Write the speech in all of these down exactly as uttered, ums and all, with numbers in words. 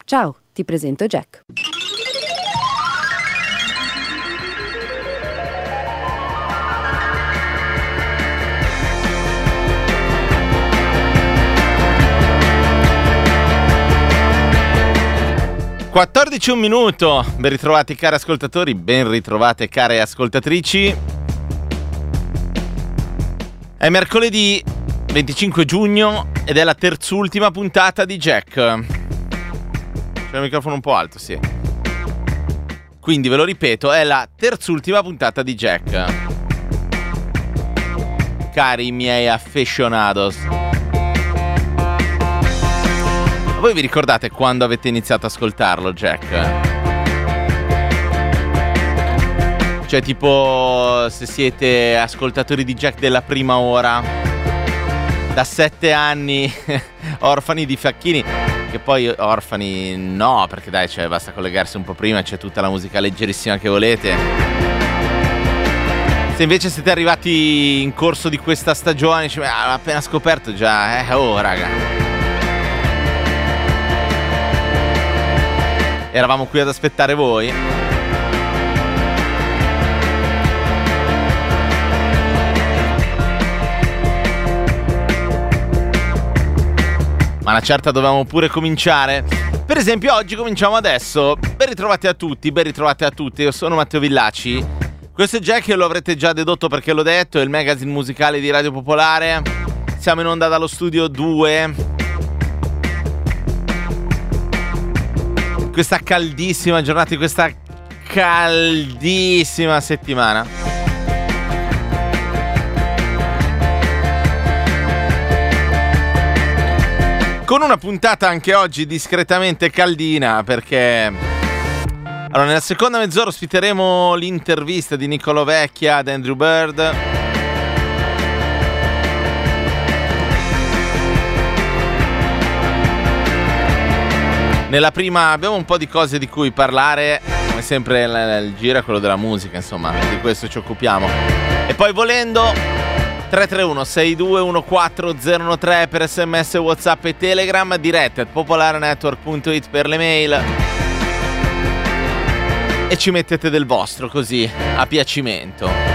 Ciao, ti presento Jack. quattordici e un minuto, ben ritrovati cari ascoltatori, ben ritrovate care ascoltatrici. È mercoledì venticinque giugno ed è la terzultima puntata di Jack. C'è il microfono un po' alto, sì. Quindi ve lo ripeto, è la terzultima puntata di Jack. Cari miei aficionados. Voi vi ricordate quando avete iniziato ad ascoltarlo, Jack? Cioè tipo se siete ascoltatori di Jack della prima ora, da sette anni, orfani di Facchini, che poi orfani no, perché dai, cioè, basta collegarsi un po' prima, c'è tutta la musica leggerissima che volete. Se invece siete arrivati in corso di questa stagione, dice, ah, l'ho appena scoperto già, eh, oh raga. Eravamo qui ad aspettare voi. Ma una certa dovevamo pure cominciare. Per esempio oggi cominciamo adesso. Ben ritrovati a tutti, ben ritrovati a tutti. Io sono Matteo Villaci. Questo è Jack, lo avrete già dedotto perché l'ho detto, è il magazine musicale di Radio Popolare. Siamo in onda dallo studio due. Questa caldissima giornata, di questa caldissima settimana. Con una puntata anche oggi discretamente caldina, perché allora nella seconda mezz'ora ospiteremo l'intervista di Nicolò Vecchia ad Andrew Bird. Nella prima abbiamo un po' di cose di cui parlare, come sempre il, il giro è quello della musica, insomma, di questo ci occupiamo. E poi volendo tre tre uno sei due uno quattro zero uno tre per sms, WhatsApp e Telegram, dirette at popolarenetwork punto it per le mail. E ci mettete del vostro così, a piacimento.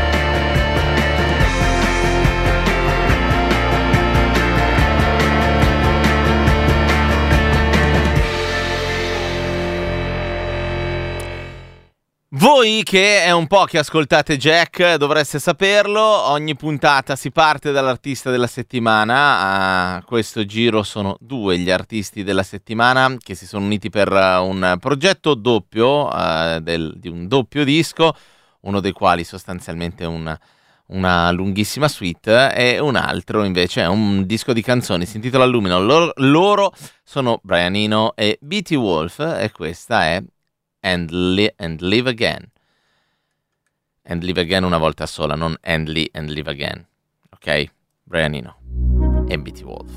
Voi che è un po' che ascoltate Jack dovreste saperlo, ogni puntata si parte dall'artista della settimana. A questo giro sono due gli artisti della settimana che si sono uniti per un progetto doppio, uh, del, di un doppio disco, uno dei quali sostanzialmente un, una lunghissima suite e un altro invece è un disco di canzoni, si intitola Lumino. Loro, loro sono Brian Eno e B T Wolf e questa è And, li- and Live Again. And Live Again una volta sola, non And Li and Live Again. Ok? Brian Eno e B T Wolf.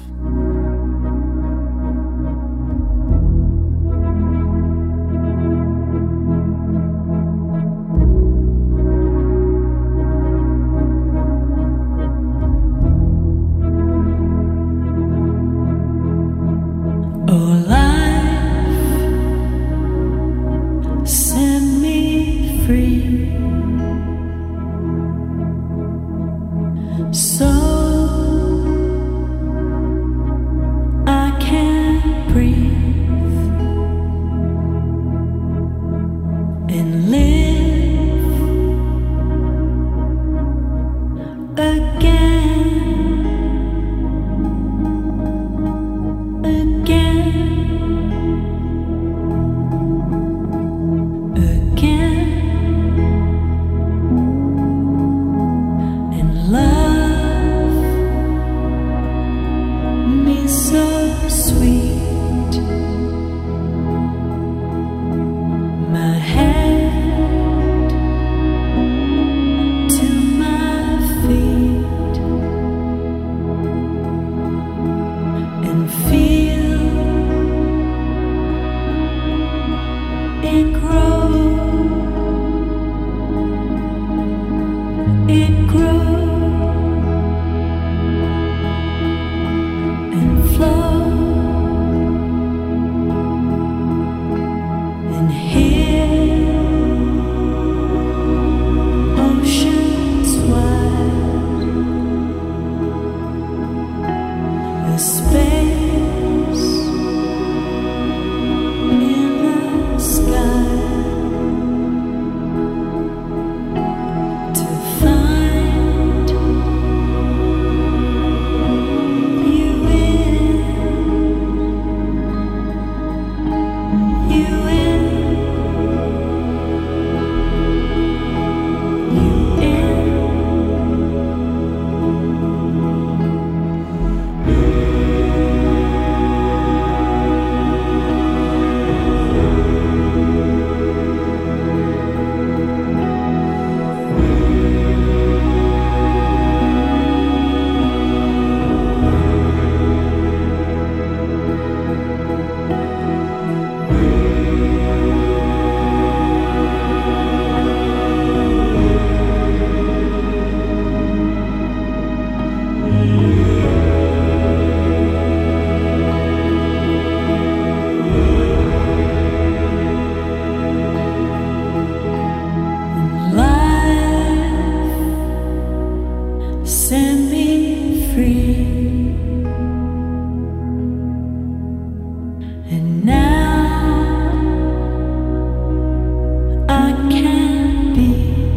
Oh, life, set me free. So And now I can't be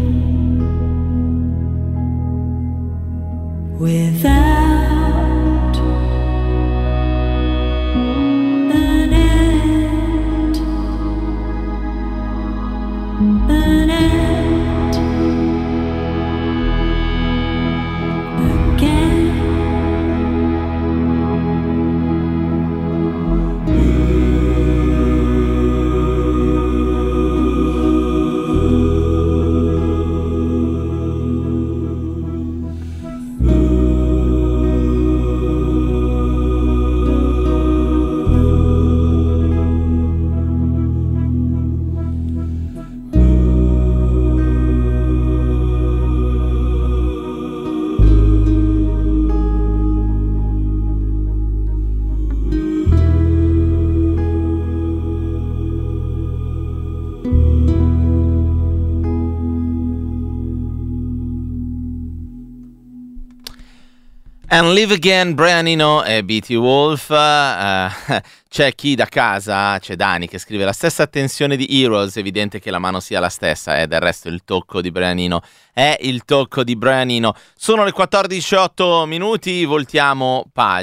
without an end, an end again. And Live Again, Brian Eno e B T Wolf. Uh, c'è chi da casa, c'è Dani che scrive la stessa attenzione di Heroes, evidente che la mano sia la stessa, eh, del resto il tocco di Brian Eno è il tocco di Brian Eno. Sono le quattordici e otto minuti, voltiamo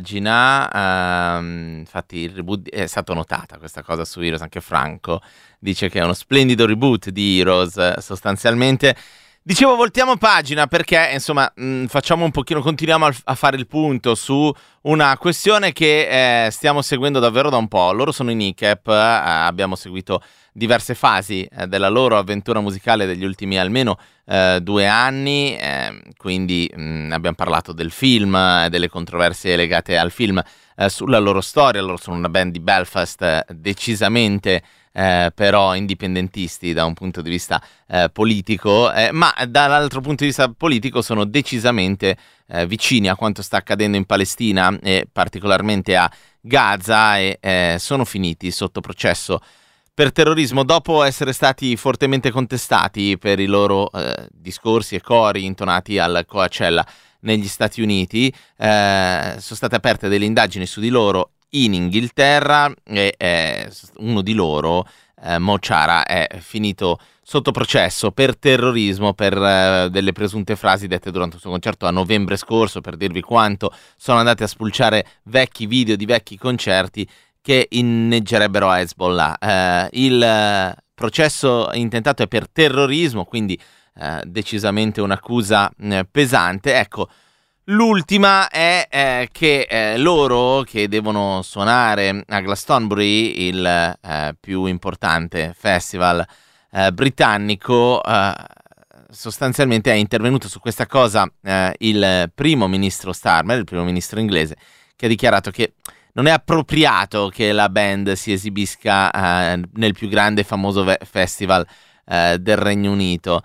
pagina. Uh, infatti il reboot è stato notata questa cosa su Heroes, anche Franco dice che è uno splendido reboot di Heroes sostanzialmente. Dicevo, voltiamo pagina perché, insomma, mh, facciamo un pochino, continuiamo a, a fare il punto su una questione che eh, stiamo seguendo davvero da un po'. Loro sono in I C E P, eh, abbiamo seguito diverse fasi eh, della loro avventura musicale degli ultimi almeno eh, due anni, eh, quindi mh, abbiamo parlato del film, eh, delle controversie legate al film, eh, sulla loro storia. Loro sono una band di Belfast eh, decisamente Eh, però indipendentisti da un punto di vista eh, politico, eh, ma dall'altro punto di vista politico sono decisamente eh, vicini a quanto sta accadendo in Palestina e particolarmente a Gaza, e eh, sono finiti sotto processo per terrorismo dopo essere stati fortemente contestati per i loro eh, discorsi e cori intonati al Coachella negli Stati Uniti. Eh, sono state aperte delle indagini su di loro in Inghilterra e eh, uno di loro, eh, Mo Chara, è finito sotto processo per terrorismo per eh, delle presunte frasi dette durante il suo concerto a novembre scorso, per dirvi quanto sono andati a spulciare vecchi video di vecchi concerti che inneggerebbero a Hezbollah. Eh, il eh, processo intentato è per terrorismo, quindi eh, decisamente un'accusa eh, pesante. Ecco, l'ultima è eh, che eh, loro, che devono suonare a Glastonbury, il eh, più importante festival eh, britannico, eh, sostanzialmente è intervenuto su questa cosa eh, il primo ministro Starmer, il primo ministro inglese, che ha dichiarato che non è appropriato che la band si esibisca eh, nel più grande e famoso ve- festival eh, del Regno Unito.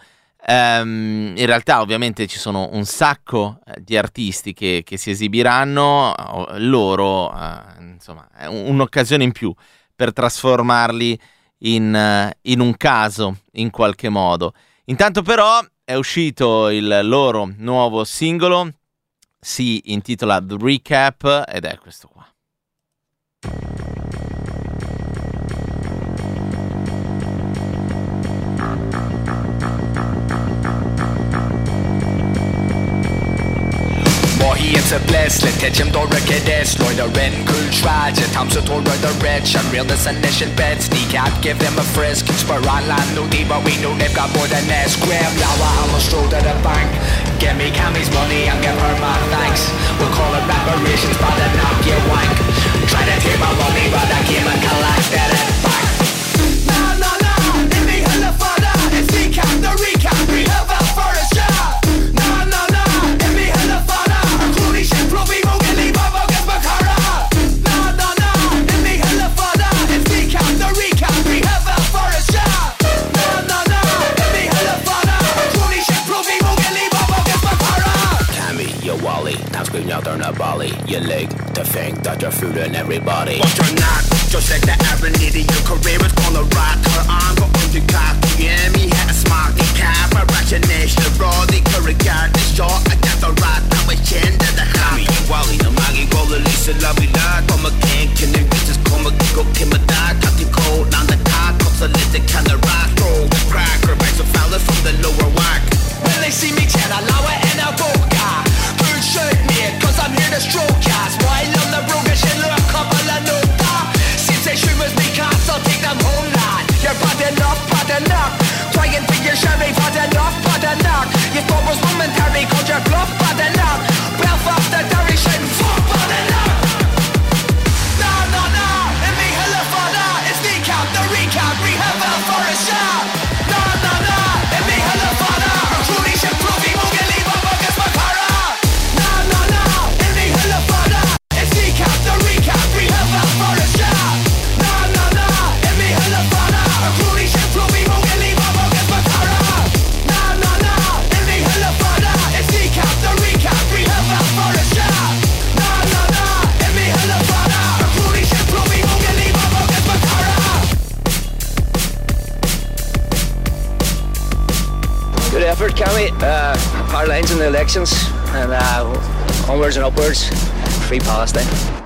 Um, in realtà ovviamente ci sono un sacco uh, di artisti che, che si esibiranno, uh, loro uh, insomma è un, un'occasione in più per trasformarli in, uh, in un caso in qualche modo. Intanto però è uscito il loro nuovo singolo, si intitola The Recap ed è questo qua. Til blæslet til kjem dårlige des Løyder en kultraje Tamse tår røyder rich Unrealness and nation bed Sneak out, give them a frisk Spør alla no diva We know they've got more than this Graham Lawa, I'm a stroll to the bank Give me Cammy's money and give her my thanks We'll call it reparations But then knock you wank Try to take my money But I came and collected it back Nah, nah, nah In me hella fada It's the cap, the recap We have a for a shot Nah, nah, nah In me hella fada Floppy Mogili Baba Gazbakara Nah, nah, nah In me hella fada It's the cap, the recap We have a for a shot Nah, nah, nah In me hella fada Crony shit Floppy Mogili Baba Gazbakara Cammy, you Wally Time scream out on a volley You leg to think that you're fooling everybody But you're not Just like the average idiot Your career is gonna rock Her arm go under cock Yeah, me had a smart The cap A ratchination Raw The curricard The short I got the rock I'm a chin to the hobby Wally, no magi, go the Lisa, love me, lad. Come again, can the bitches come again? cooking my dad, got too cold on the top, cups of lit, can the rock throw the cracker, bags of fellas from the lower whack. When they see me chat, I lower and I boca. Good shirt mate, cause I'm here to stroke ya. Smile on the road, and she look couple of nota. Since they shoot with me cats, I'll take them home, lad. You're bad enough, bad enough. Trying for your sherry, bad enough, bad enough. You thought was momentary, called your bluff, bad enough. Belfast, the direction, fuck, bad enough. No, no, no, it me hella fada. It's the cap, the recap, rehab, hell for a shot. No, no, no, it me hella fada. Truly shit, proving, won't get leave up against my para. No, no, no, it me hella fada. It's the cap, the recap, rehab, hell for a shot. No, no, no, it me hella fada. Truly shit, proving, won't get leave up against my para. No, no, no, it me hella fada. It's the cap, the recap, rehab, hell for a shot. No, no, no, it me hella fada. Truly shit, proving, won't get leave up against my para. Good effort, Cammy. Uh, power lines in the elections and uh, onwards and upwards. Free Palestine.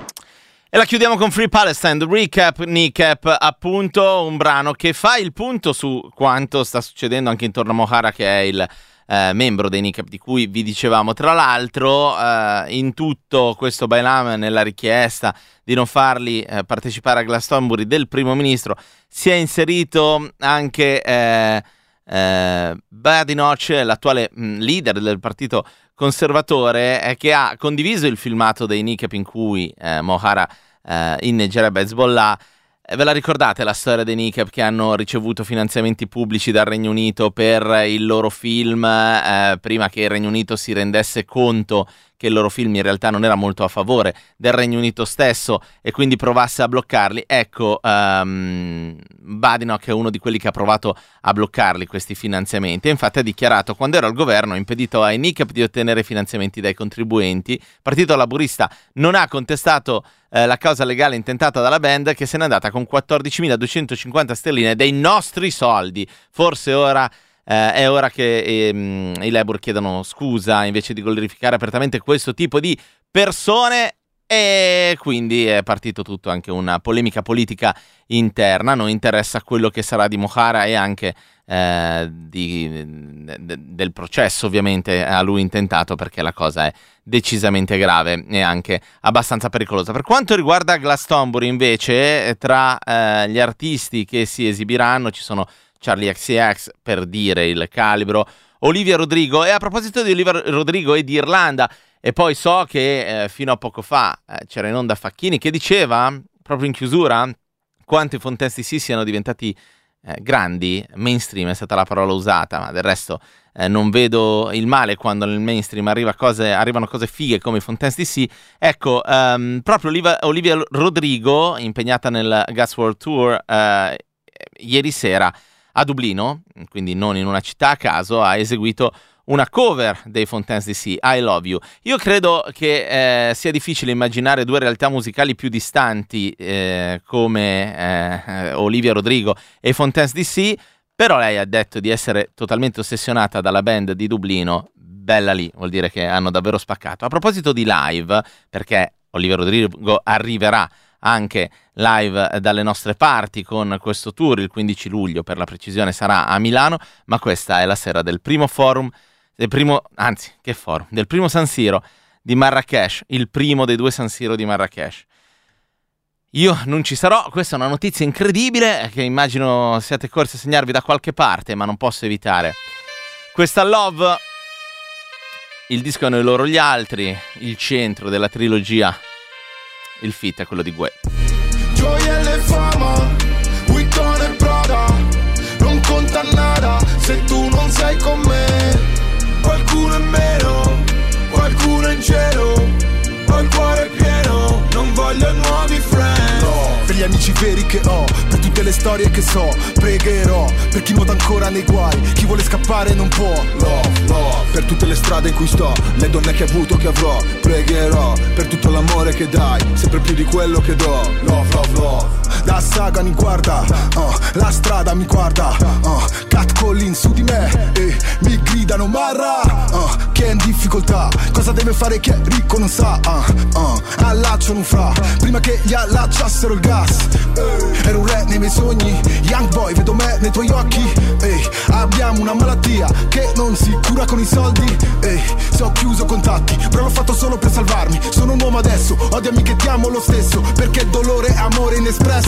E la chiudiamo con Free Palestine, The Recap, Kneecap, appunto un brano che fa il punto su quanto sta succedendo anche intorno a Mohara, che è il eh, membro dei Kneecap di cui vi dicevamo. Tra l'altro eh, in tutto questo bailam, nella richiesta di non farli eh, partecipare a Glastonbury del primo ministro, si è inserito anche eh, eh, Badenoch, l'attuale mh, leader del partito conservatore, eh, che ha condiviso il filmato dei Kneecap in cui eh, Mohara eh, inneggerebbe Hezbollah. Eh, ve la ricordate la storia dei Kneecap che hanno ricevuto finanziamenti pubblici dal Regno Unito per il loro film eh, prima che il Regno Unito si rendesse conto che il loro film in realtà non era molto a favore del Regno Unito stesso e quindi provasse a bloccarli? Ecco, um, Badenoch è uno di quelli che ha provato a bloccarli questi finanziamenti, e infatti ha dichiarato: quando ero al governo ho impedito ai Kneecap di ottenere finanziamenti dai contribuenti. Il Partito Laburista non ha contestato eh, la causa legale intentata dalla band, che se n'è andata con quattordicimiladuecentocinquanta sterline dei nostri soldi. Forse ora Eh, è ora che ehm, i Labour chiedano scusa invece di glorificare apertamente questo tipo di persone, e quindi è partito tutto, anche una polemica politica interna. Non interessa quello che sarà di Mohara e anche eh, di, de, del processo ovviamente a lui intentato, perché la cosa è decisamente grave e anche abbastanza pericolosa. Per quanto riguarda Glastonbury invece, tra eh, gli artisti che si esibiranno ci sono Charlie X C X, per dire il calibro, Olivia Rodrigo. E a proposito di Olivia Rodrigo e di Irlanda, e poi so che eh, fino a poco fa eh, c'era in onda Facchini che diceva, proprio in chiusura, quanto i Fontaines D C siano diventati eh, grandi. Mainstream è stata la parola usata, ma del resto eh, non vedo il male quando nel mainstream arriva cose, arrivano cose fighe come i Fontaines D C. Ecco, um, proprio Olivia, Olivia Rodrigo, impegnata nel Gas World Tour, eh, ieri sera a Dublino, quindi non in una città a caso, ha eseguito una cover dei Fontaines D C, I Love You. Io credo che eh, sia difficile immaginare due realtà musicali più distanti eh, come eh, Olivia Rodrigo e i Fontaines D C, però lei ha detto di essere totalmente ossessionata dalla band di Dublino. Bella lì, vuol dire che hanno davvero spaccato. A proposito di live, perché Olivia Rodrigo arriverà anche live dalle nostre parti con questo tour il quindici luglio, per la precisione sarà a Milano, ma questa è la sera del primo forum, del primo, anzi che forum, del primo San Siro di Marrakesh, il primo dei due San Siro di Marrakesh. Io non ci sarò, questa è una notizia incredibile che immagino siate corsi a segnarvi da qualche parte, ma non posso evitare. Questa Love, il disco è Noi Loro Gli Altri, il centro della trilogia. Il feat è quello di Gue. Gioiello e fama, Vuitton e Prada, non conta nada se tu non sei con me. Qualcuno è meno, qualcuno è in cielo, ho il cuore pieno, non voglio nuovi friend. No, per gli amici veri che ho, per tutte le le storie che so, pregherò per chi nuota ancora nei guai, chi vuole scappare non può. Love, love, per tutte le strade in cui sto, le donne che ho avuto, che avrò, pregherò per tutto l'amore che dai, sempre più di quello che do. Love, love, love. La saga mi guarda, uh, la strada mi guarda, uh, catcalling su di me e mi gridano marra, uh, che è in difficoltà, cosa deve fare chi è ricco non sa, uh, uh, allacciano un fra, prima che gli allacciassero il gas, uh, ero un re nei miei sogni, young boy vedo me nei tuoi occhi, uh, abbiamo una malattia che non si cura con i soldi, uh, se ho chiuso contatti, però l'ho fatto solo per salvarmi, sono un uomo adesso, odiami che ti amo lo stesso, perché dolore è amore inespresso.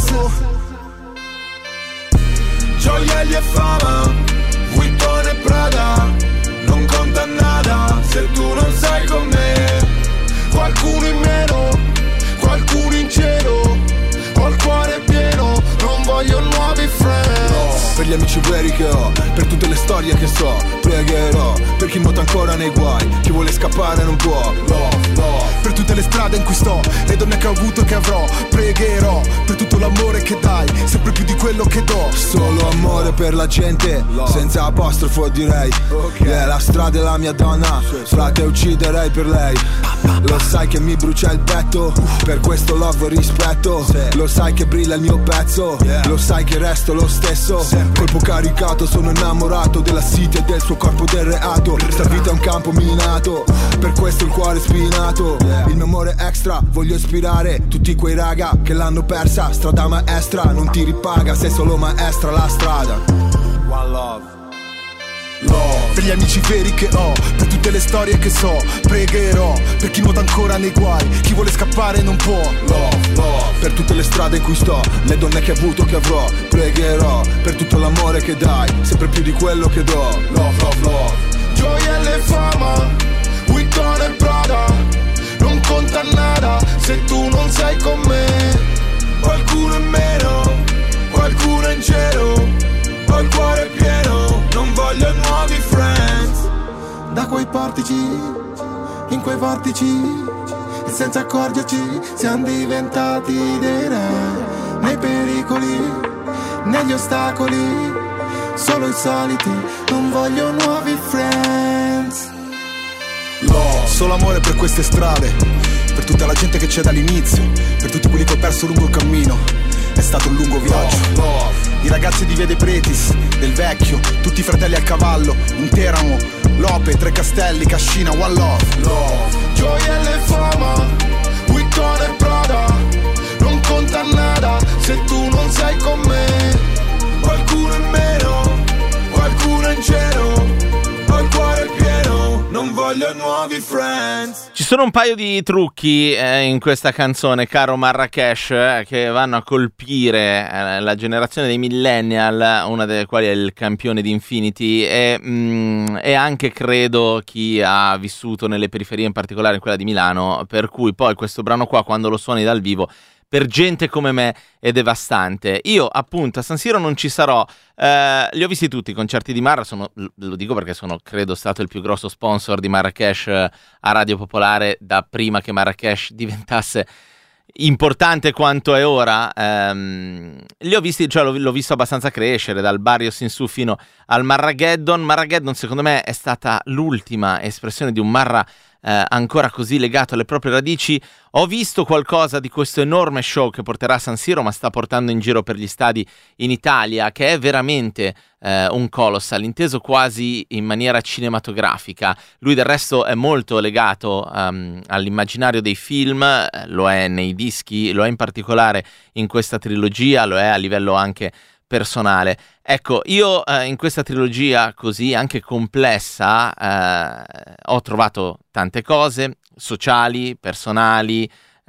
Gioielli e fama, Vuitton e Prada, non conta nada se tu non sei con me. Qualcuno in meno, qualcuno in cielo, ho il cuore pieno, non voglio nuovi friends. No, per gli amici veri che ho, per tutte le storie che so, pregherò per chi nuota ancora nei guai, chi vuole scappare non può. Love, love, per tutte le strade in cui sto, le donne che ho avuto e che avrò, pregherò per tutto l'amore che dai, sempre più di quello che do. Solo amore per la gente, love, senza apostrofo direi, okay. Yeah, la strada è la mia donna, frate ucciderei per lei. Lo sai che mi brucia il petto, per questo love e rispetto, lo sai che brilla il mio pezzo, lo sai che resto lo stesso, colpo caricato, sono innamorato della city e del suo corpo del reato, sta vita è un campo minato, per questo il cuore spinato, il mio amore extra, voglio ispirare tutti quei raga che l'hanno persa, strada maestra, non ti ripaga, sei solo maestra la strada. One love. Love. Per gli amici veri che ho, per tutte le storie che so, pregherò per chi nuota ancora nei guai, chi vuole scappare non può. Love, love. Per tutte le strade in cui sto, le donne che ho avuto, che avrò, pregherò per tutto l'amore che dai, sempre più di quello che do. Love, love, love. Gioielli e fama, Vuitton e Prada, non conta nada se tu non sei con me. Qualcuno in meno, qualcuno in cielo, ho il cuore pieno, non voglio nuovi friends. Da quei portici, in quei vortici, e senza accorgerci siamo diventati dei re. Nei pericoli, negli ostacoli, solo i soliti, non voglio nuovi friends. Love. Solo amore per queste strade, per tutta la gente che c'è dall'inizio, per tutti quelli che ho perso lungo il cammino. È stato un lungo viaggio. Love, love. I ragazzi di Vede Pretis, del vecchio, tutti i fratelli a cavallo, un Teramo, Lope, Tre Castelli, Cascina, One Love. Love. Gioielli e fama, Vuitton e Prada, non conta nada se tu non sei con me. Qualcuno in meno, qualcuno in cielo, ho il cuore pieno, non voglio nuovi friends. Ci sono un paio di trucchi eh, in questa canzone, caro Marrakesh, eh, che vanno a colpire eh, la generazione dei millennial, una delle quali è il campione di Infinity, e, mm, e anche credo chi ha vissuto nelle periferie, in particolare in quella di Milano, per cui poi questo brano qua, quando lo suoni dal vivo, per gente come me è devastante. Io appunto a San Siro non ci sarò, eh, li ho visti tutti i concerti di Marra, sono, lo dico perché sono credo stato il più grosso sponsor di Marrakesh a Radio Popolare da prima che Marrakesh diventasse importante quanto è ora. ehm, li ho visti, cioè l'ho, l'ho visto abbastanza crescere dal Barrios in su fino al Marrageddon. Marrageddon secondo me è stata l'ultima espressione di un Marra Eh, ancora così legato alle proprie radici. Ho visto qualcosa di questo enorme show che porterà a San Siro, ma sta portando in giro per gli stadi in Italia, che è veramente eh, un colossal, inteso quasi in maniera cinematografica. Lui del resto è molto legato um, all'immaginario dei film, eh, lo è nei dischi, lo è in particolare in questa trilogia, lo è a livello anche personale. Ecco, io eh, in questa trilogia così anche complessa eh, ho trovato tante cose sociali, personali,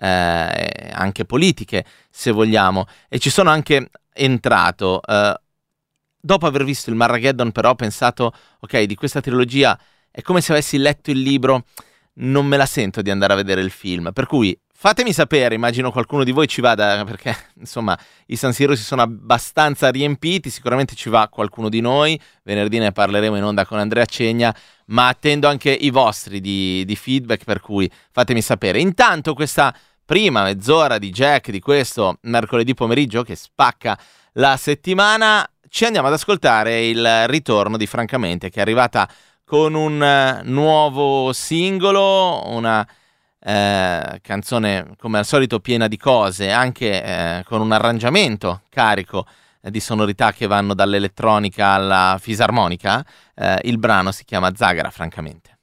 eh, anche politiche, se vogliamo, e ci sono anche entrato. Eh, dopo aver visto il Marrageddon però ho pensato, ok, di questa trilogia è come se avessi letto il libro, non me la sento di andare a vedere il film, per cui fatemi sapere, immagino qualcuno di voi ci vada, perché insomma i San Siro si sono abbastanza riempiti, sicuramente ci va qualcuno di noi, venerdì ne parleremo in onda con Andrea Cegna, ma attendo anche i vostri di, di feedback, per cui fatemi sapere. Intanto questa prima mezz'ora di Jack di questo mercoledì pomeriggio che spacca la settimana. Ci andiamo ad ascoltare il ritorno di Francamente, che è arrivata con un uh, nuovo singolo, una eh, canzone come al solito piena di cose, anche eh, con un arrangiamento carico eh, di sonorità che vanno dall'elettronica alla fisarmonica. Eh, il brano si chiama Zagara Francamente.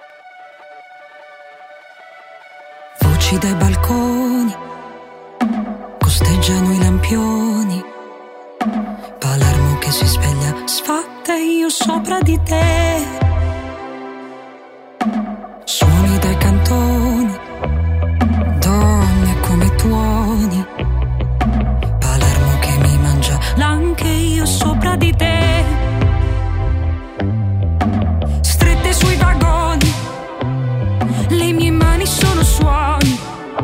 Voci dai balconi, costeggiano i lampioni, Palermo che si sveglia, sfatta e io sopra di te. Suoni dai cantoni, donne come tuoni, Palermo che mi mangia, l'anche io sopra di te. Strette sui vagoni, le mie mani sono suoni,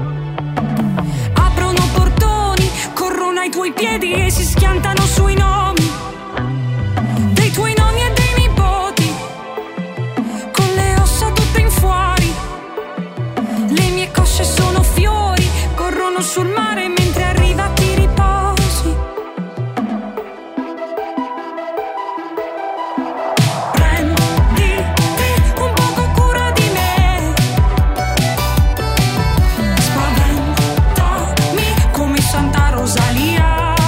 aprono portoni, corrono ai tuoi piedi e si schiantano sui nomi dei tuoi nomi e dei nipoti, con le ossa tutte in fuori. Le mie cosce sono fiori, corrono sul mare mentre arriva ti riposi. Prenditi un poco cura di me, spaventami come Santa Rosalia.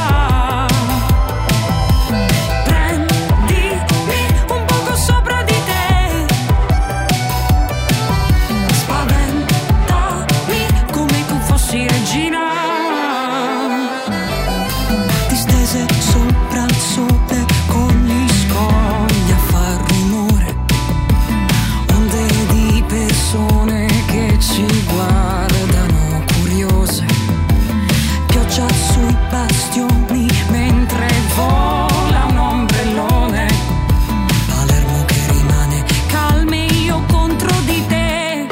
Prendimi un poco sopra di te, spaventami come tu fossi regina. Distese sopra il sole con gli scogli a far rumore, onde di persone che ci guardano curiose, pioggia sui bastioni mentre vola un ombrellone, Palermo che rimane calma e io contro di te.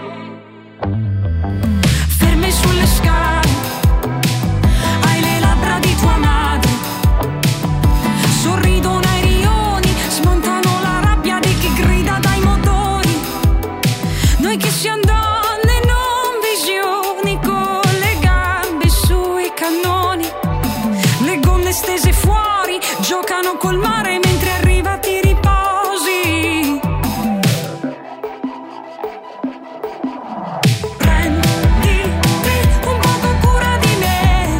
Ferme sulle scale, hai le labbra di tua madre, sorridono ai rioni, smontano la rabbia di chi grida dai motori. Noi che siamo donne non visioni, con le gambe sui cannoni, le gonne stese fuori, giocano col mare mentre arriva ti riposi. Prenditi un poco cura di me,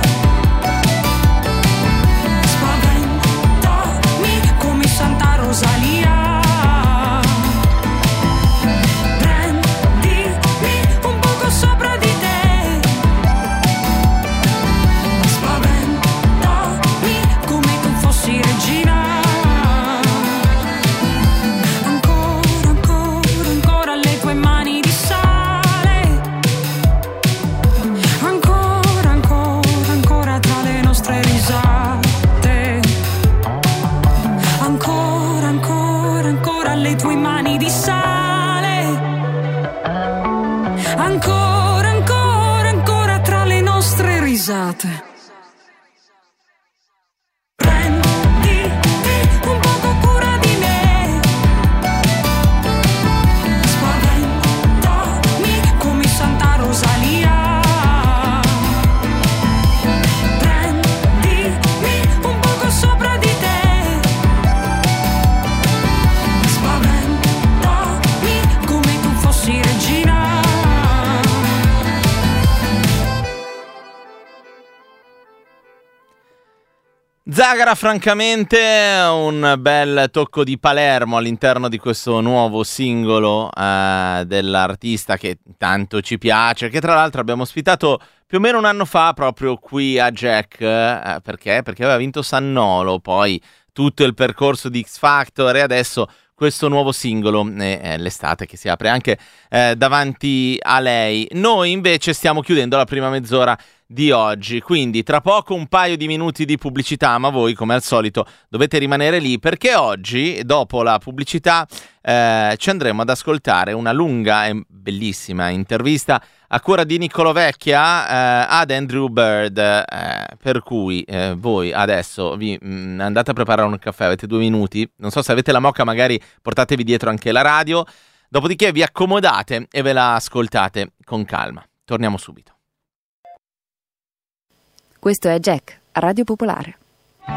spaventami come Santa Rosalia. Prendimi un poco sopra di te, spaventami come tu fossi regina. Ancora, ancora, ancora le tue mani di sale, ancora, ancora, ancora tra le nostre risate, ancora, ancora, ancora le tue mani di sale, ancora, ancora, ancora tra le nostre risate. Prenditi un poco cura di me, spaventami come Santa Rosalia. Prendimi un poco sopra di te, spaventami come tu fossi regina. Zagara Francamente, un bel tocco di Palermo all'interno di questo nuovo singolo eh, dell'artista che tanto ci piace, che tra l'altro abbiamo ospitato più o meno un anno fa proprio qui a Jack. Eh, perché? Perché aveva vinto Sannolo, poi tutto il percorso di X Factor e adesso questo nuovo singolo e eh, l'estate che si apre anche eh, davanti a lei. Noi invece stiamo chiudendo la prima mezz'ora di oggi, quindi tra poco un paio di minuti di pubblicità, ma voi come al solito dovete rimanere lì perché oggi dopo la pubblicità eh, ci andremo ad ascoltare una lunga e bellissima intervista a cura di Niccolò Vecchia eh, ad Andrew Bird, eh, per cui eh, voi adesso vi mh, andate a preparare un caffè, avete due minuti, non so se avete la moka, magari portatevi dietro anche la radio, dopodiché vi accomodate e ve la ascoltate con calma. Torniamo subito. Questo è Jack, a Radio Popolare.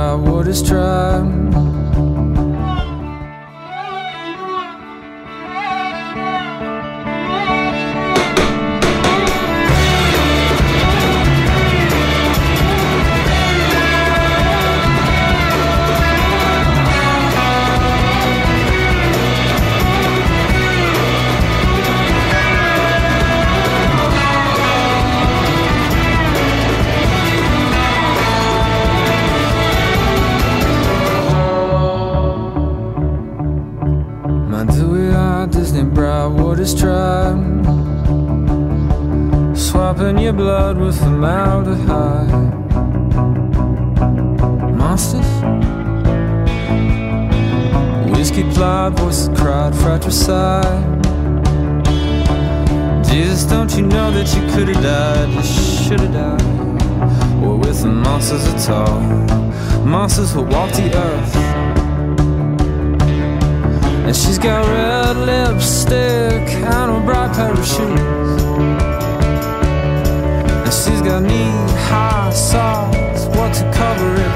bribe what is tried. What is tried? Swapping your blood with formaldehyde. Monsters? Whiskey plied, voices cried, fratricide. Jesus, don't you know that you could have died? You should have died. Or with the monsters at all. Monsters will walk the earth. And she's got red lipstick and a bright pair of shoes. And she's got knee-high socks, what to cover it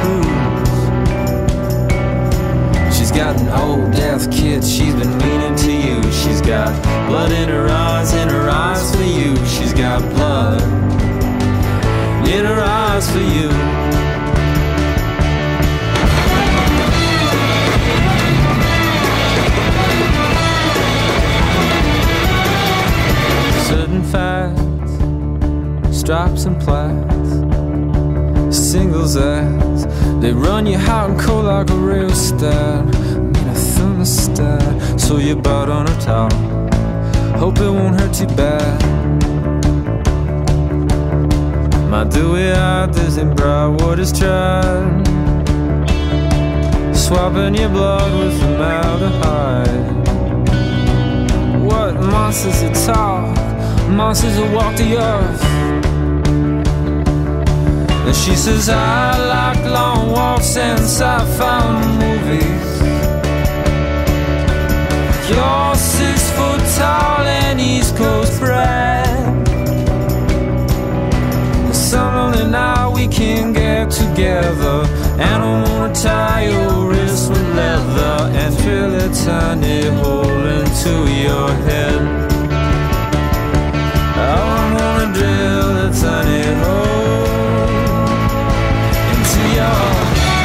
blues. She's got an old death kid she's been meaning to use. She's got blood in her eyes, in her eyes for you. She's got blood in her eyes for you. Certain facts, stripes and plaits, singles ads, they run you hot and cold like a rheostat. Mean a thermostat, so you bite on her top. Hope it won't hurt too bad. My dewy eye doesn't bribe what is tried. Swapping your blood with formaldehyde. What monsters that talk? Monsters who walk the earth. And she says I like long walks and sci-fi movies. You're six foot tall and East Coast bred. Some lonely night we can get together. And I wanna tie your wrist with leather and drill a tiny hole into your head. I wanna drill a tiny hole into your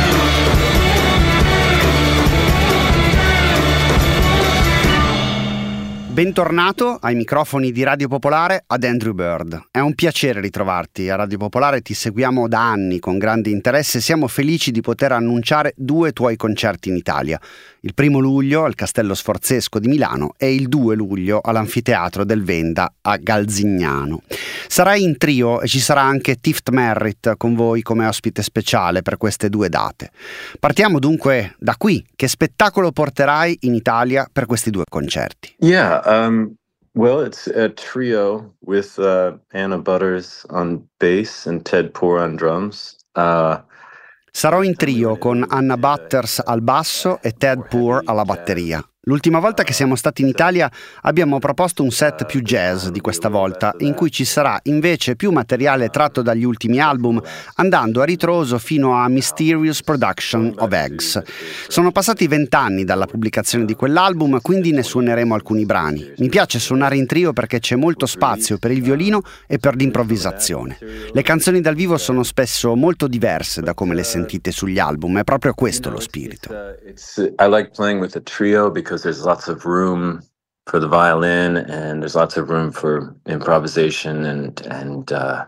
Bentornato ai microfoni di Radio Popolare ad Andrew Bird. È un piacere ritrovarti a Radio Popolare, ti seguiamo da anni con grande interesse e siamo felici di poter annunciare due tuoi concerti in Italia. Il primo luglio al Castello Sforzesco di Milano e il due luglio all'Anfiteatro del Venda a Galzignano. Sarai in trio e ci sarà anche Tift Merritt con voi come ospite speciale per queste due date. Partiamo dunque da qui. Che spettacolo porterai in Italia per questi due concerti? Yeah, um, well, it's a trio with uh, Anna Butters on bass and Ted Poor on drums. Uh, Sarò in trio con Anna Butters al basso e Ted Poor alla batteria. L'ultima volta che siamo stati in Italia abbiamo proposto un set più jazz di questa volta, in cui ci sarà invece più materiale tratto dagli ultimi album, andando a ritroso fino a Mysterious Production of Eggs. Sono passati vent'anni dalla pubblicazione di quell'album, quindi ne suoneremo alcuni brani. Mi piace suonare in trio perché c'è molto spazio per il violino e per l'improvvisazione. Le canzoni dal vivo sono spesso molto diverse da come le sentite sugli album, è proprio questo lo spirito. I like playing with a trio because there's lots of room for the violin and there's lots of room for improvisation and and uh,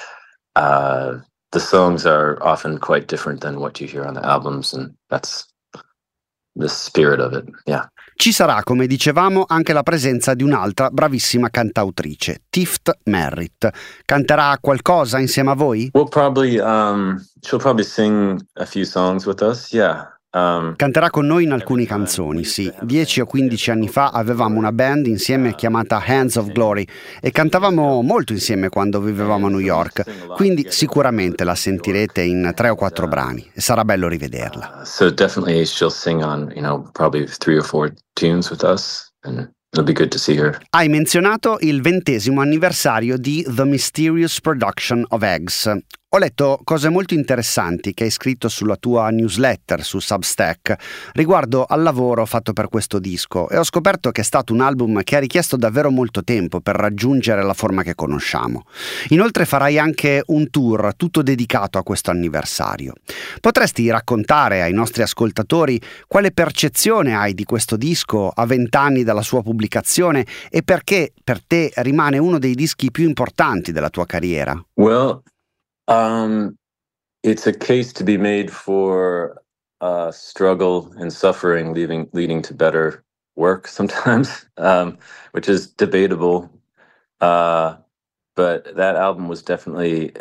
uh, the songs are often quite different than what you hear on the albums, and that's the spirit of it. Yeah. Ci sarà, come dicevamo, anche la presenza di un'altra bravissima cantautrice, Tift Merritt. Canterà qualcosa insieme a voi? We'll probably um, she'll probably sing a few songs with us. Yeah. Um, Canterà con noi in alcune canzoni, sì. Dieci o quindici anni fa avevamo una band insieme chiamata Hands of Glory e cantavamo molto insieme quando vivevamo a New York, quindi sicuramente la sentirete in tre o quattro brani e sarà bello rivederla. Uh, so definitely she'll sing on, you know, probably three or four tunes with us and it'll be good to see her. Hai menzionato il ventesimo anniversario di The Mysterious Production of Eggs, Ho letto cose molto interessanti che hai scritto sulla tua newsletter su Substack riguardo al lavoro fatto per questo disco e ho scoperto che è stato un album che ha richiesto davvero molto tempo per raggiungere la forma che conosciamo. Inoltre farai anche un tour tutto dedicato a questo anniversario. Potresti raccontare ai nostri ascoltatori quale percezione hai di questo disco a vent'anni dalla sua pubblicazione e perché per te rimane uno dei dischi più importanti della tua carriera? Well, Um, it's a case to be made for uh, struggle and suffering leading leading to better work sometimes, um, which is debatable. Uh, but that album was definitely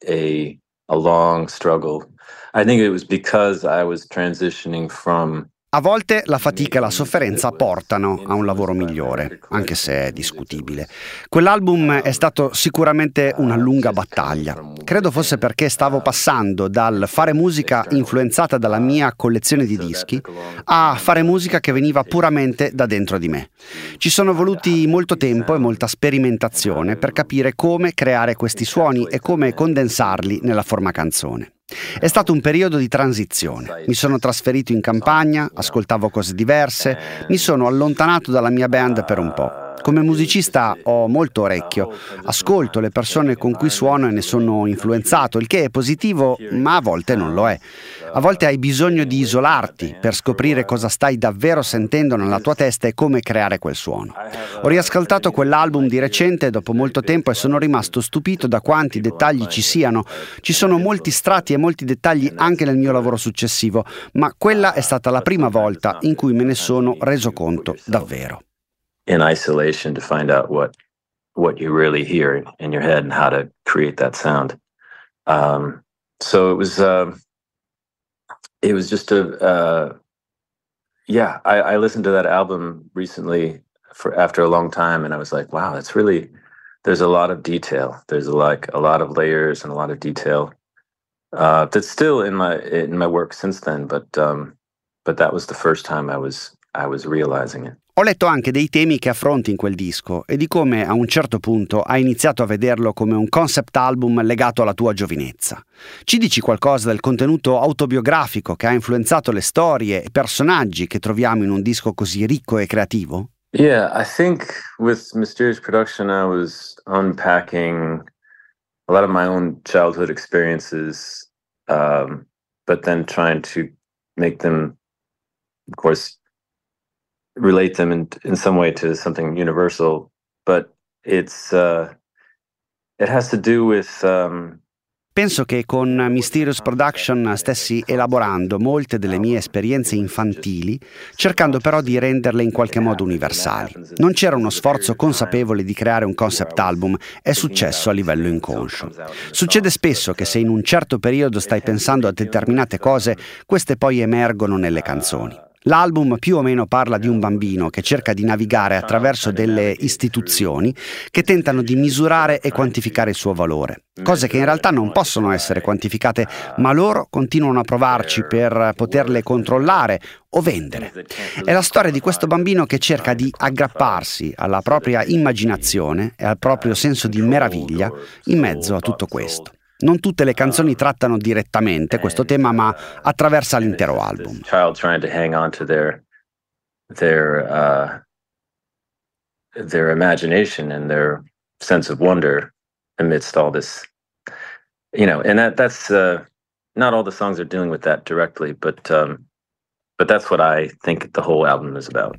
a a long struggle. I think it was because I was transitioning from A volte la fatica e la sofferenza portano a un lavoro migliore, anche se è discutibile. Quell'album è stato sicuramente una lunga battaglia. Credo fosse perché stavo passando dal fare musica influenzata dalla mia collezione di dischi a fare musica che veniva puramente da dentro di me. Ci sono voluti molto tempo e molta sperimentazione per capire come creare questi suoni e come condensarli nella forma canzone. È stato un periodo di transizione. Mi sono trasferito in campagna, ascoltavo cose diverse, mi sono allontanato dalla mia band per un po'. Come musicista ho molto orecchio, ascolto le persone con cui suono e ne sono influenzato, il che è positivo, ma a volte non lo è. A volte hai bisogno di isolarti per scoprire cosa stai davvero sentendo nella tua testa e come creare quel suono. Ho riascoltato quell'album di recente dopo molto tempo e sono rimasto stupito da quanti dettagli ci siano. Ci sono molti strati e molti dettagli anche nel mio lavoro successivo, ma quella è stata la prima volta in cui me ne sono reso conto davvero. In isolation to find out what what you really hear in your head and how to create that sound. Um, so it was uh, it was just a uh, yeah. I, I listened to that album recently for after a long time, and I was like, wow, it's really there's a lot of detail. There's like a lot of layers and a lot of detail uh, that's still in my in my work since then. But um, but that was the first time I was I was realizing it. Ho letto anche dei temi che affronti in quel disco e di come a un certo punto hai iniziato a vederlo come un concept album legato alla tua giovinezza. Ci dici qualcosa del contenuto autobiografico che ha influenzato le storie e personaggi che troviamo in un disco così ricco e creativo? Yeah, I think with Mysterious Production I was unpacking a lot of my own childhood experiences, um, but then trying to make them, of course, relate them in in some way to something universal, but it's uh, it has to do with. Um, Penso che con Mysterious Production stessi elaborando molte delle mie esperienze infantili, cercando però di renderle in qualche modo universali. Non c'era uno sforzo consapevole di creare un concept album, è successo a livello inconscio. Succede spesso che se in un certo periodo stai pensando a determinate cose, queste poi emergono nelle canzoni. L'album più o meno parla di un bambino che cerca di navigare attraverso delle istituzioni che tentano di misurare e quantificare il suo valore, cose che in realtà non possono essere quantificate, ma loro continuano a provarci per poterle controllare o vendere. È la storia di questo bambino che cerca di aggrapparsi alla propria immaginazione e al proprio senso di meraviglia in mezzo a tutto questo. Non tutte le canzoni trattano direttamente questo tema, ma attraversa l'intero album. Child trying to hang on to their their uh, their imagination and their sense of wonder amidst all this, you know, and that that's uh, not all the songs are dealing with that directly, but um, but that's what I think the whole album is about.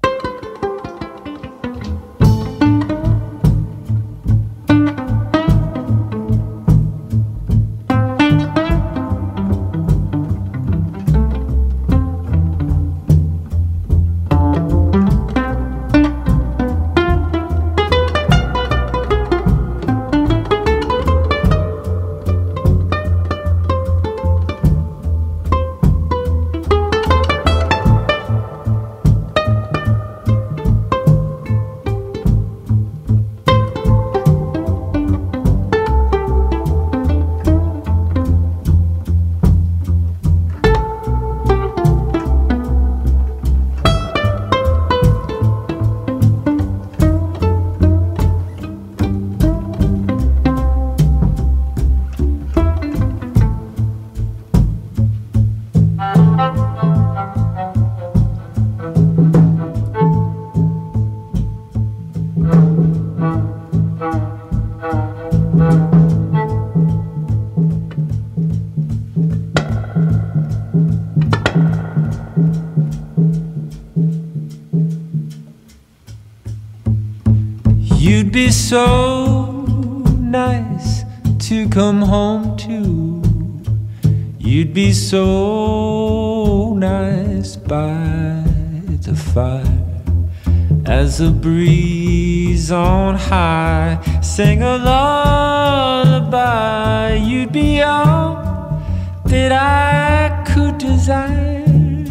be so nice to come home to. You'd be so nice by the fire, as the breeze on high sang a lullaby. You'd be all that I could desire,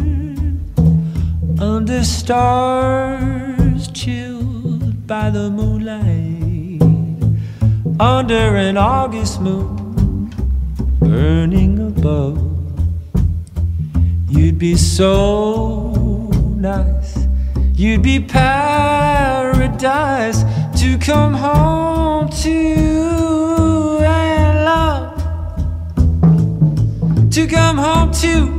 under stars chilled by the moonlight, under an August moon burning above. You'd be so nice, you'd be paradise to come home to, and love to come home to.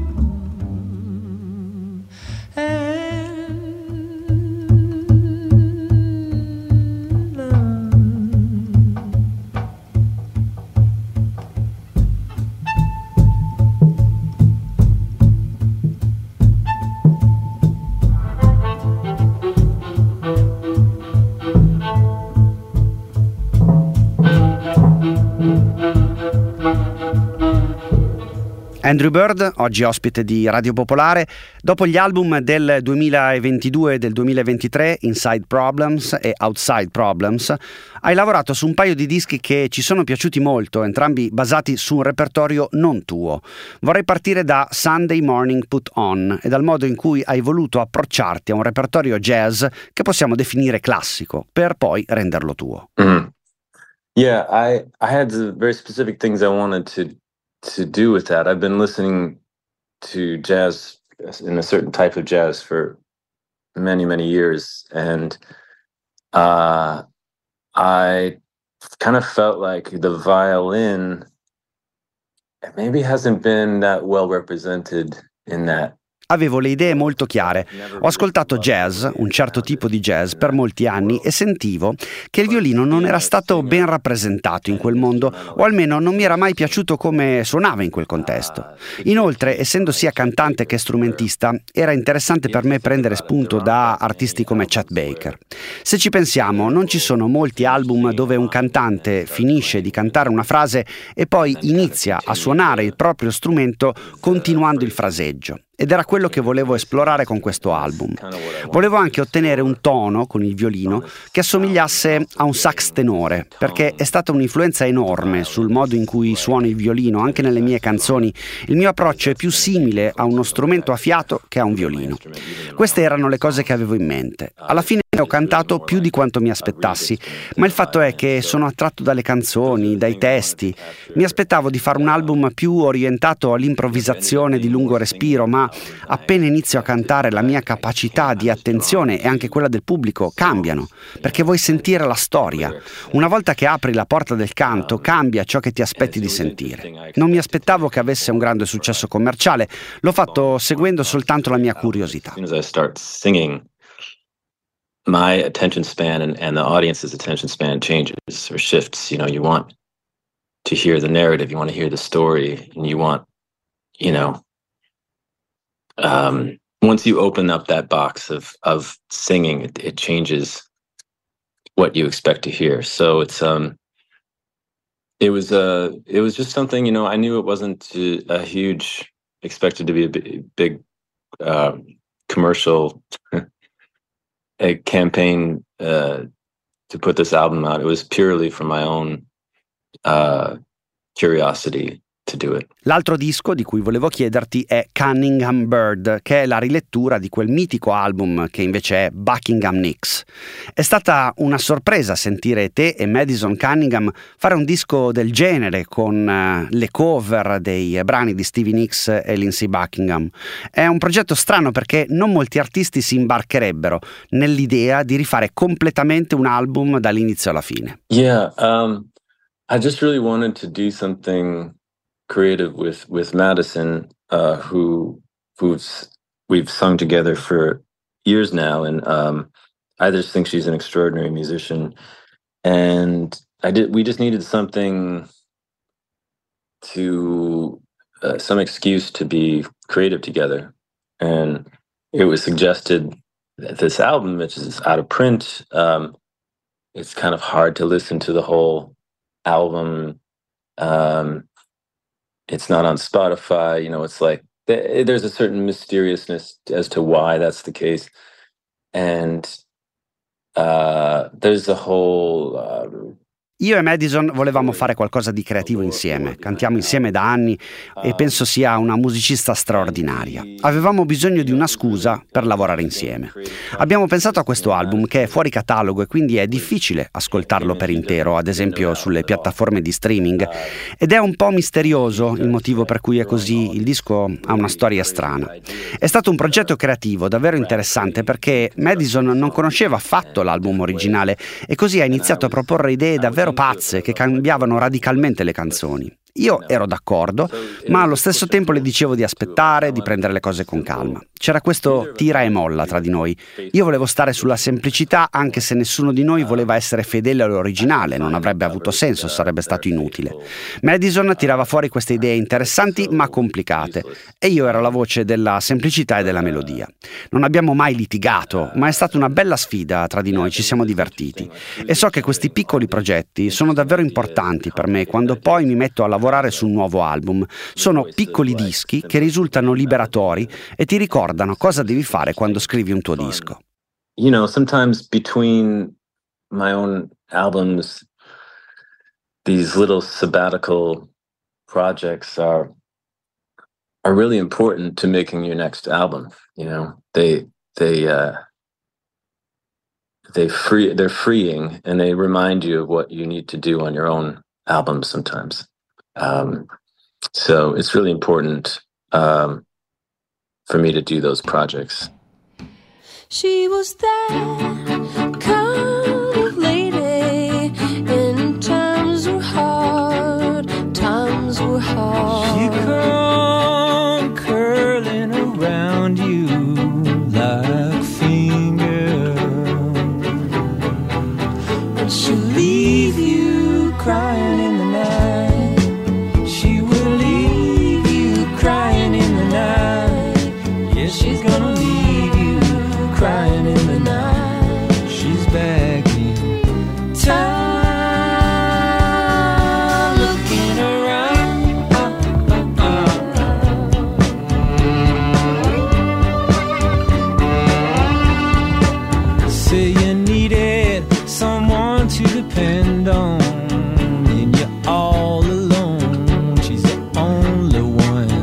Andrew Bird, oggi ospite di Radio Popolare. Dopo gli album del duemilaventidue e del duemilaventitré, Inside Problems e Outside Problems, hai lavorato su un paio di dischi che ci sono piaciuti molto, entrambi basati su un repertorio non tuo. Vorrei partire da Sunday Morning Put On e dal modo in cui hai voluto approcciarti a un repertorio jazz che possiamo definire classico, per poi renderlo tuo. Mm-hmm. Yeah, I, I had the very specific things I wanted to to do with that. I've been listening to jazz in a certain type of jazz for many, many years. And uh, I kind of felt like the violin maybe hasn't been that well represented in that. Avevo le idee molto chiare. Ho ascoltato jazz, un certo tipo di jazz, per molti anni e sentivo che il violino non era stato ben rappresentato in quel mondo, o almeno non mi era mai piaciuto come suonava in quel contesto. Inoltre, essendo sia cantante che strumentista, era interessante per me prendere spunto da artisti come Chet Baker. Se ci pensiamo, non ci sono molti album dove un cantante finisce di cantare una frase e poi inizia a suonare il proprio strumento continuando il fraseggio. Ed era quello che volevo esplorare con questo album. Volevo anche ottenere un tono con il violino che assomigliasse a un sax tenore, perché è stata un'influenza enorme sul modo in cui suono il violino, anche nelle mie canzoni. Il mio approccio è più simile a uno strumento a fiato che a un violino. Queste erano le cose che avevo in mente. Alla fine ho cantato più di quanto mi aspettassi, ma il fatto è che sono attratto dalle canzoni, dai testi. Mi aspettavo di fare un album più orientato all'improvvisazione di lungo respiro, ma appena inizio a cantare la mia capacità di attenzione e anche quella del pubblico cambiano, perché vuoi sentire la storia. Una volta che apri la porta del canto, cambia ciò che ti aspetti di sentire. Non mi aspettavo che avesse un grande successo commerciale, l'ho fatto seguendo soltanto la mia curiosità. My attention span and, and the audience's attention span changes or shifts. You know, you want to hear the narrative, you want to hear the story, and you want, you know, um, once you open up that box of of singing, it, it changes what you expect to hear. So it's um, it was uh, it was just something, you know, I knew it wasn't a huge, expected to be a big, big uh, commercial. A campaign uh, to put this album out. It was purely from my own uh, curiosity to do it. L'altro disco di cui volevo chiederti è Cunningham Bird, che è la rilettura di quel mitico album che invece è Buckingham Nicks. È stata una sorpresa sentire te e Madison Cunningham fare un disco del genere con uh, le cover dei brani di Stevie Nicks e Lindsey Buckingham. È un progetto strano perché non molti artisti si imbarcherebbero nell'idea di rifare completamente un album dall'inizio alla fine. Yeah, um, I just really wanted to do something creative with with Madison, uh, who who's we've sung together for years now, and um, I just think she's an extraordinary musician. And I did. We just needed something to uh, some excuse to be creative together, and it was suggested that this album, which is out of print, um, it's kind of hard to listen to the whole album. Um, it's not on Spotify, you know, it's like th- there's a certain mysteriousness as to why that's the case. And uh, there's a whole... Uh, Io e Madison volevamo fare qualcosa di creativo insieme, cantiamo insieme da anni e penso sia una musicista straordinaria. Avevamo bisogno di una scusa per lavorare insieme. Abbiamo pensato a questo album che è fuori catalogo e quindi è difficile ascoltarlo per intero, ad esempio sulle piattaforme di streaming, ed è un po' misterioso il motivo per cui è così. Il disco ha una storia strana. È stato un progetto creativo davvero interessante perché Madison non conosceva affatto l'album originale e così ha iniziato a proporre idee davvero pazze che cambiavano radicalmente le canzoni. Io ero d'accordo, ma allo stesso tempo le dicevo di aspettare, di prendere le cose con calma. C'era questo tira e molla tra di noi. Io volevo stare sulla semplicità, anche se nessuno di noi voleva essere fedele all'originale, non avrebbe avuto senso, sarebbe stato inutile. Madison tirava fuori queste idee interessanti ma complicate, e io ero la voce della semplicità e della melodia. Non abbiamo mai litigato, ma è stata una bella sfida tra di noi, ci siamo divertiti. E so che questi piccoli progetti sono davvero importanti per me quando poi mi metto a lavorare lavorare su un nuovo album. Sono piccoli dischi che risultano liberatori e ti ricordano cosa devi fare quando scrivi un tuo disco. You know, sometimes between my own albums, these little sabbatical projects are are really important to making your next album. You know, they they uh, they free they're freeing and they remind you of what you need to do on your own album sometimes. Um, so it's really important um, for me to do those projects. She was that kind of lady, and times were hard, times were hard. She come curling around you like fingers, and she'll leave you crying in the night. She's gonna leave you crying in the night. She's back in time, looking around. Say you needed someone to depend on, and you're all alone. She's the only one.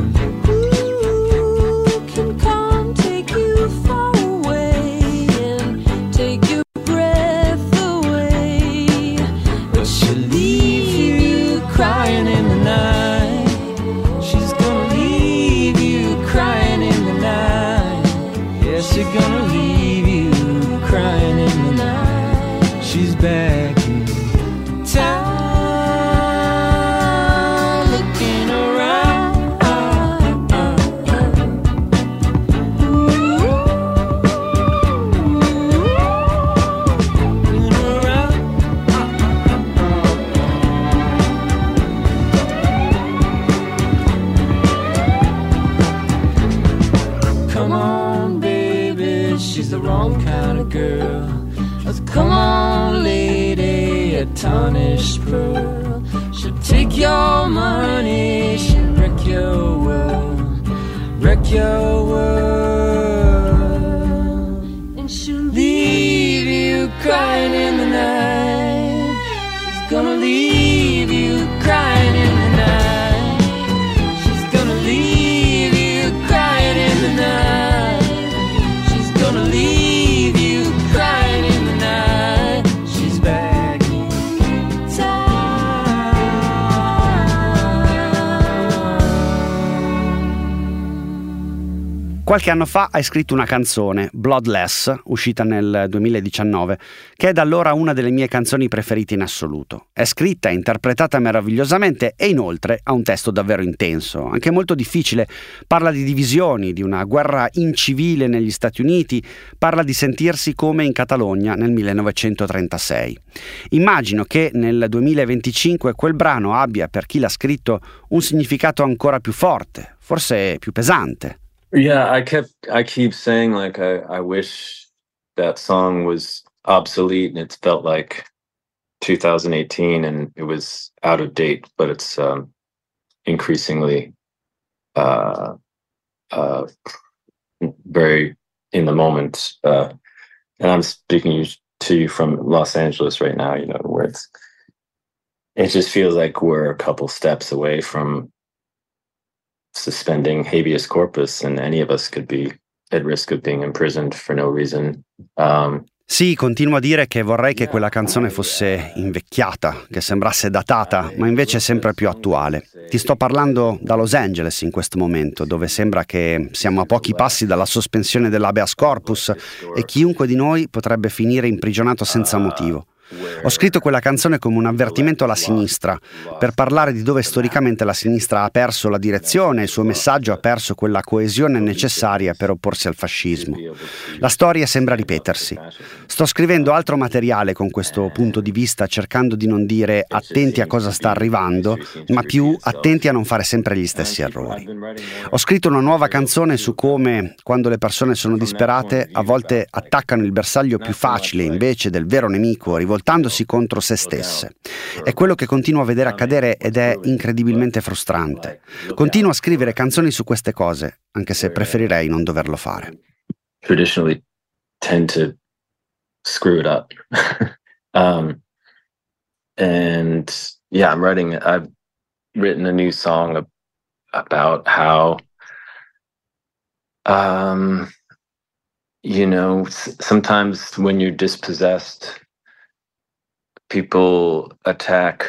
Tarnished pearl, she'll take your money, she'll wreck your world, wreck your world, and she'll leave you crying in the night. She's gonna leave you crying in the night. She's gonna leave you crying in the night. She's gonna leave you crying in the night. She's back. Qualche anno fa hai scritto una canzone, Bloodless, uscita nel duemiladiciannove, che è da allora una delle mie canzoni preferite in assoluto. È scritta e interpretata meravigliosamente e inoltre ha un testo davvero intenso, anche molto difficile. Parla di divisioni, di una guerra incivile negli Stati Uniti, parla di sentirsi come in Catalogna nel millenovecentotrentasei. Immagino che nel duemilaventicinque quel brano abbia, per chi l'ha scritto, un significato ancora più forte, forse più pesante. Yeah, I kept, I keep saying like I, I wish that song was obsolete, and it felt like two thousand eighteen, and it was out of date, but it's um, increasingly uh, uh, very in the moment. Uh, and I'm speaking to you from Los Angeles right now, you know, where it's, it just feels like we're a couple steps away from suspending habeas corpus, and any of us could be at risk of being imprisoned for no reason. Um, Sì, continuo a dire che vorrei che quella canzone fosse invecchiata, che sembrasse datata, ma invece è sempre più attuale. Ti sto parlando da Los Angeles in questo momento, dove sembra che siamo a pochi passi dalla sospensione dell'habeas corpus e chiunque di noi potrebbe finire imprigionato senza motivo. Ho scritto quella canzone come un avvertimento alla sinistra, per parlare di dove storicamente la sinistra ha perso la direzione e il suo messaggio ha perso quella coesione necessaria per opporsi al fascismo. La storia sembra ripetersi. Sto scrivendo altro materiale con questo punto di vista, cercando di non dire attenti a cosa sta arrivando, ma più attenti a non fare sempre gli stessi errori. Ho scritto una nuova canzone su come, quando le persone sono disperate, a volte attaccano il bersaglio più facile invece del vero nemico, rivoltandosi contro se stesse. È quello che continuo a vedere accadere ed è incredibilmente frustrante. Continuo a scrivere canzoni su queste cose, anche se preferirei non doverlo fare. Traditionally tend to screw it up. um, and yeah, I'm writing, I've written a new song about how, um, you know, sometimes when you're dispossessed, people attack,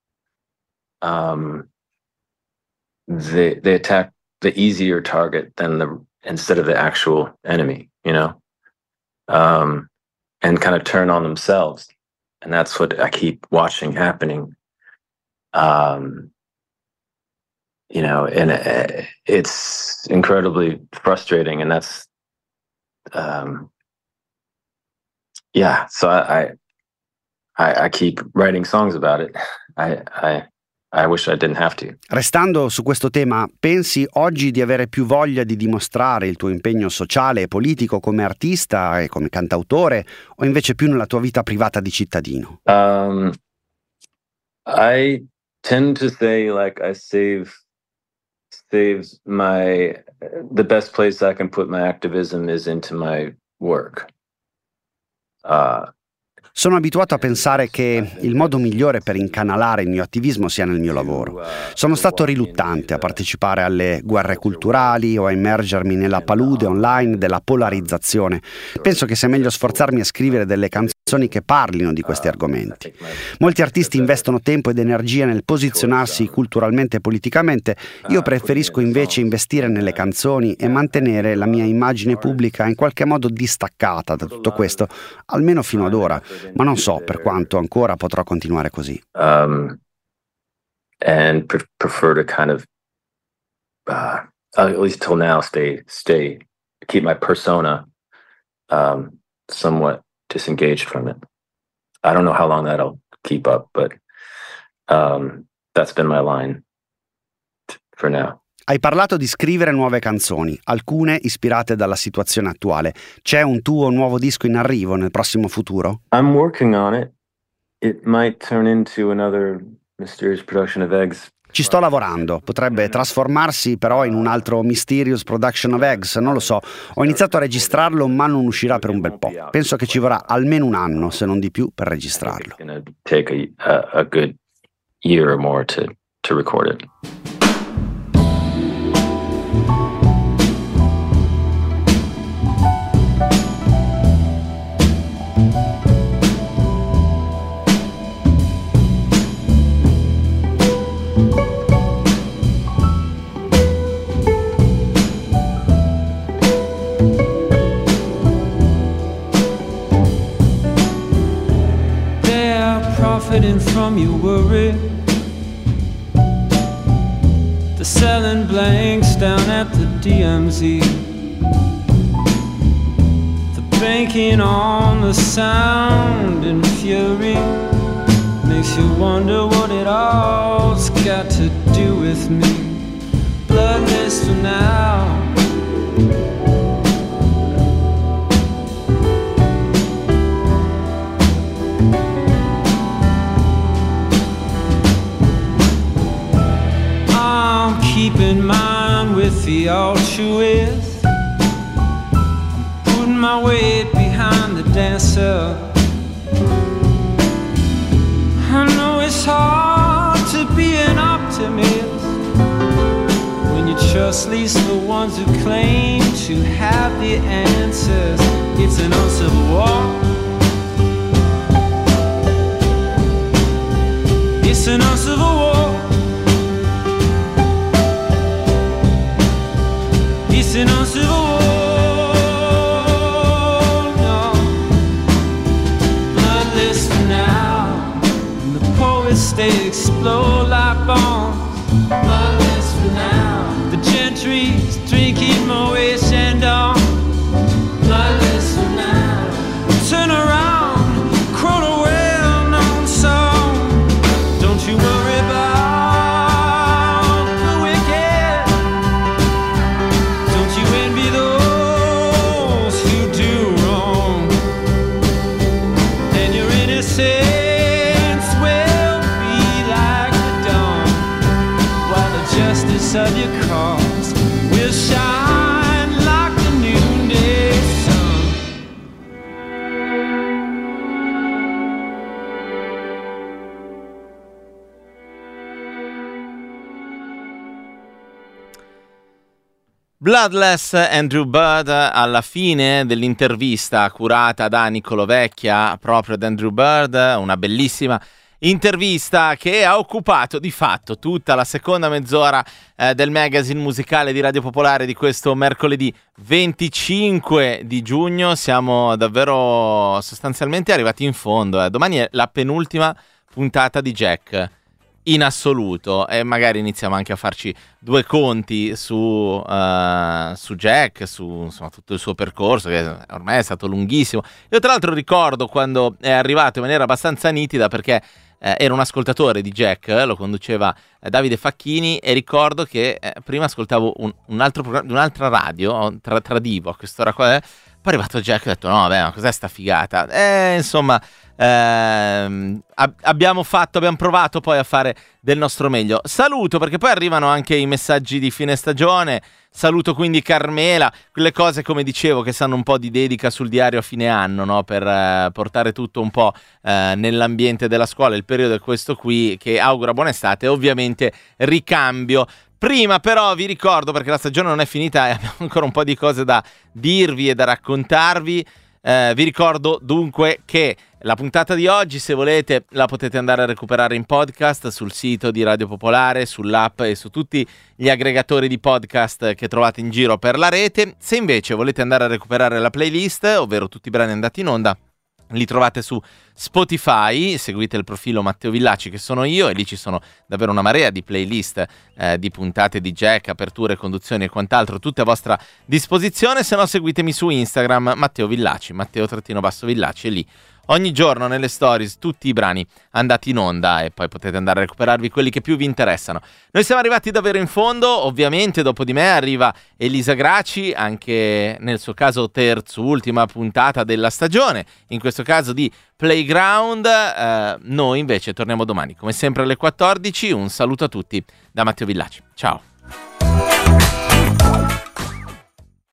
um, they they attack the easier target than the instead of the actual enemy, you know, um, and kind of turn on themselves, and that's what I keep watching happening. Um, you know, and it, it's incredibly frustrating, and that's, um, yeah. So I. I I, I keep writing songs about it. I, I, I wish I didn't have to. Restando su questo tema, pensi oggi di avere più voglia di dimostrare il tuo impegno sociale e politico come artista e come cantautore, o invece più nella tua vita privata di cittadino? Um, I tend to say like I save saves my the best place I can put my activism is into my work. Uh, Sono abituato a pensare che il modo migliore per incanalare il mio attivismo sia nel mio lavoro. Sono stato riluttante a partecipare alle guerre culturali o a immergermi nella palude online della polarizzazione. Penso che sia meglio sforzarmi a scrivere delle canzoni che parlino di questi argomenti. Molti artisti investono tempo ed energia nel posizionarsi culturalmente e politicamente. Io preferisco invece investire nelle canzoni e mantenere la mia immagine pubblica in qualche modo distaccata da tutto questo, almeno fino ad ora. Ma non so per quanto ancora potrò continuare così. Um, and pre- prefer to kind of, uh, at least till now, stay, stay, keep my persona um, somewhat disengaged from it. I don't know how long that'll keep up, but um, that's been my line t- for now. Hai parlato di scrivere nuove canzoni, alcune ispirate dalla situazione attuale. C'è un tuo nuovo disco in arrivo nel prossimo futuro? I'm working on it. It might turn into another Mysterious Production of Eggs. Ci sto lavorando, potrebbe trasformarsi però in un altro Mysterious Production of Eggs, non lo so. Ho iniziato a registrarlo ma non uscirà per un bel po'. Penso che ci vorrà almeno un anno, se non di più, per registrarlo. It's gonna take a, a, a good year or more to, to record it. Profiting from your worry, they're selling blanks down at the D M Z, they're banking on the sound and fury. Makes you wonder what it all's got to do with me. Bloodless for now. with the altruist. I'm putting my weight behind the dancer. I know it's hard to be an optimist when you trust least the ones who claim to have the answers. It's an uncivil war. It's an uncivil war. It's an uncivil war. No, bloodless for now. And the poets they explode like bombs. Bloodless for now. The gentry's drinking Moet Chandon. Bloodless for now. Turn around, quote a well-known song. Don't you worry about the wicked. Don't you envy those who do wrong. And your innocence will be like the dawn, while the justice of your cause will shine like the noonday sun. Bloodless Andrew Bird alla fine dell'intervista curata da Niccolo Vecchia proprio ad Andrew Bird, una bellissima intervista che ha occupato di fatto tutta la seconda mezz'ora eh, del magazine musicale di Radio Popolare di questo mercoledì venticinque di giugno. Siamo davvero sostanzialmente arrivati in fondo, eh. Domani è la penultima puntata di Jack in assoluto e magari iniziamo anche a farci due conti su, uh, su Jack, su insomma, tutto il suo percorso che ormai è stato lunghissimo. Io tra l'altro ricordo quando è arrivato in maniera abbastanza nitida, perché eh, era un ascoltatore di Jack, eh, lo conduceva eh, Davide Facchini, e ricordo che eh, prima ascoltavo un, un altro programma di un'altra radio, tra, tradivo a quest'ora qua, eh, poi è arrivato Jack e ho detto no vabbè, ma cos'è sta figata? E insomma Ehm, ab- abbiamo fatto, abbiamo provato poi a fare del nostro meglio. Saluto, perché poi arrivano anche i messaggi di fine stagione. Saluto quindi Carmela, quelle cose come dicevo che sanno un po' di dedica sul diario a fine anno, no? Per eh, portare tutto un po' eh, nell'ambiente della scuola. Il periodo è questo qui, che augura buona estate e ovviamente ricambio. Prima però vi ricordo, perché la stagione non è finita e abbiamo ancora un po' di cose da dirvi e da raccontarvi, eh, vi ricordo dunque che la puntata di oggi, se volete, la potete andare a recuperare in podcast sul sito di Radio Popolare, sull'app e su tutti gli aggregatori di podcast che trovate in giro per la rete. Se invece volete andare a recuperare la playlist, ovvero tutti i brani andati in onda, li trovate su Spotify, seguite il profilo Matteo Villaci che sono io e lì ci sono davvero una marea di playlist eh, di puntate di Jack, aperture, conduzioni e quant'altro, tutte a vostra disposizione. Se no seguitemi su Instagram Matteo Villaci, Matteo trattino basso Villaci, e lì ogni giorno nelle stories tutti i brani andati in onda e poi potete andare a recuperarvi quelli che più vi interessano. Noi siamo arrivati davvero in fondo, ovviamente dopo di me arriva Elisa Graci, anche nel suo caso terz'ultima puntata della stagione, in questo caso di Playground. Eh, noi invece torniamo domani come sempre alle quattordici. Un saluto a tutti da Matteo Villaci, ciao.